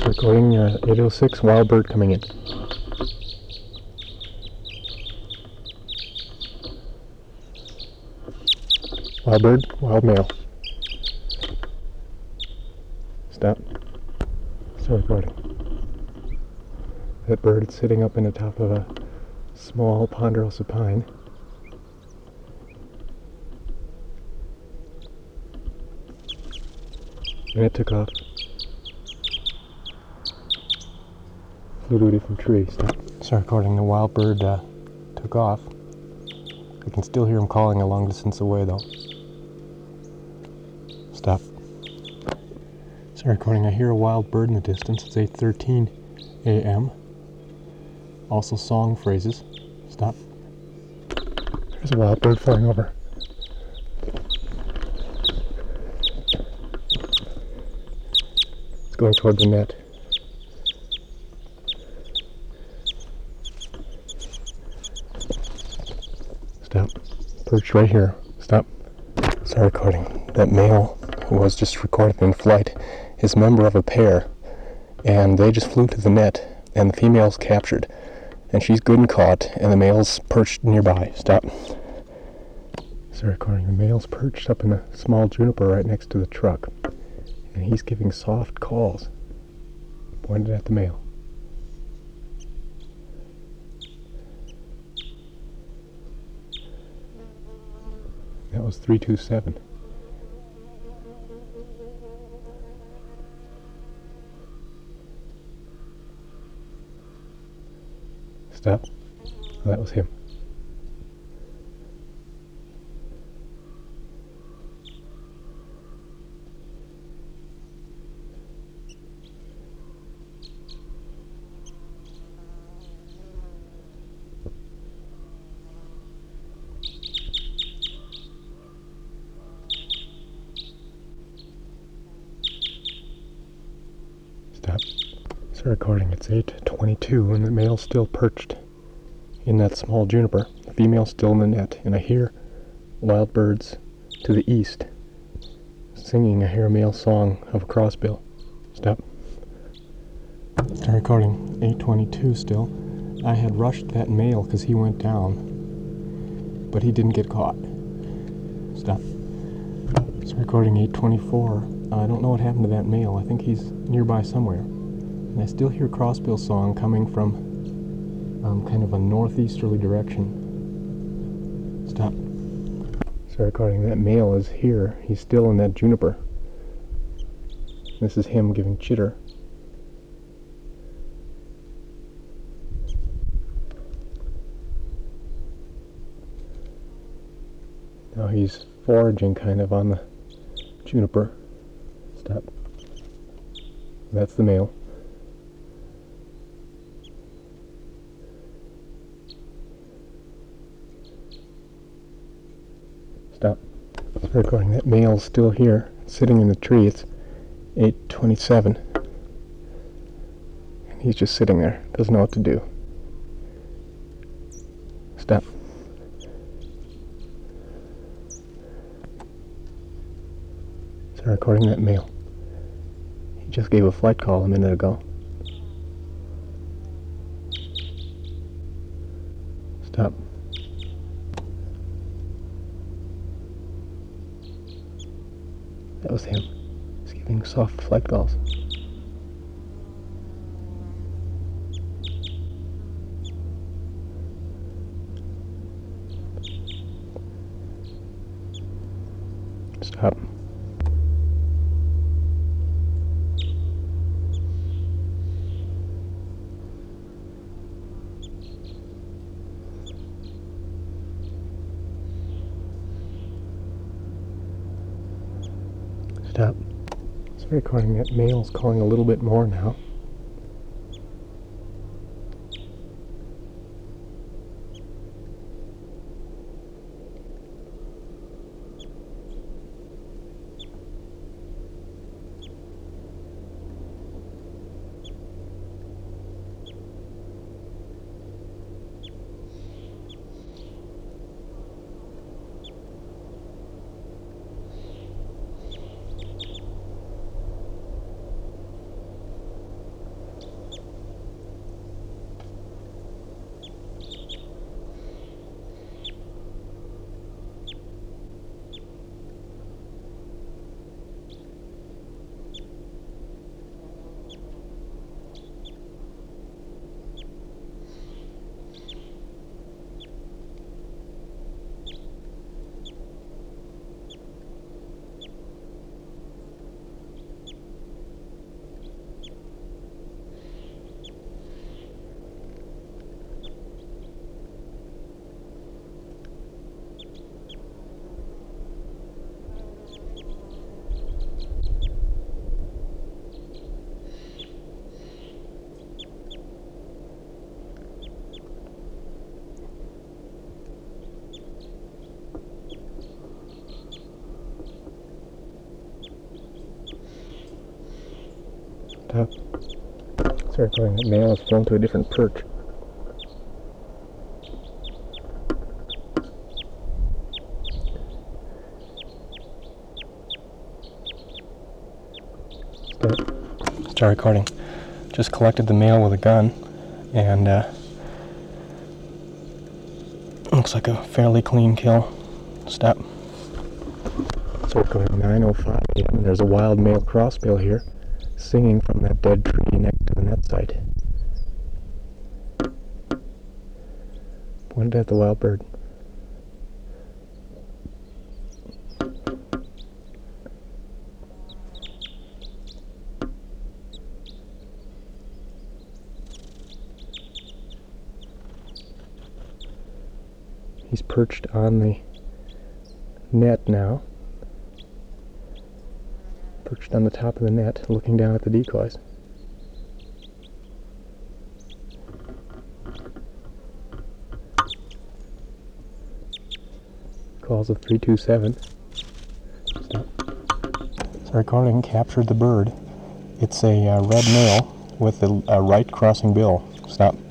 Recording 806, wild bird coming in. Wild bird, wild male. Stop. Start recording. That bird is sitting up in the top of a small ponderosa pine. And it took off. Flew to a different tree. Stop. Start recording. The wild bird took off. I can still hear him calling a long distance away though. Stop. Start recording. I hear a wild bird in the distance. It's 8:13 a.m. Also song phrases. Stop. There's a wild bird flying over. It's going toward the net. Stop. Perched right here. Stop. Start recording. That male who was just recorded in flight is a member of a pair, and they just flew to the net, and the female's captured, and she's good and caught, and the male's perched nearby. Stop. Start recording. The male's perched up in a small juniper right next to the truck, and he's giving soft calls pointed at the male. That was 327. Stop. That was him. Stop. Start recording. It's 8:22 and the male's still perched in that small juniper. The female's still in the net, and I hear wild birds to the east singing. I hear a male song of a crossbill. Stop. Start recording. 8:22 still. I had rushed that male because he went down, but he didn't get caught. Stop. Start recording. 8:24. I don't know what happened to that male. I think he's nearby somewhere. And I still hear crossbill song coming from kind of a northeasterly direction. Stop. Start recording. That male is here. He's still in that juniper. This is him giving chitter. Now he's foraging kind of on the juniper. Stop. That's the male. Stop. Start recording. That male's still here, sitting in the tree. It's 8:27. And he's just sitting there. Doesn't know what to do. Stop. Start recording that male. He just gave a flight call a minute ago. Stop. That was him. He's giving soft flight calls. Stop. Stop. Start recording. That male's calling a little bit more now. Stop. Start recording. That male has flown to a different perch. Stop. Start recording. Just collected the male with a gun, and looks like a fairly clean kill. Stop. So we're going 9:05 a.m. and there's a wild male crossbill here, singing from that dead tree next to the net site. Pointed at the wild bird. He's perched on the net now. Perched on the top of the net, looking down at the decoys. Calls of 327. Stop. So recording captured the bird. It's a red male with a right crossing bill. Stop.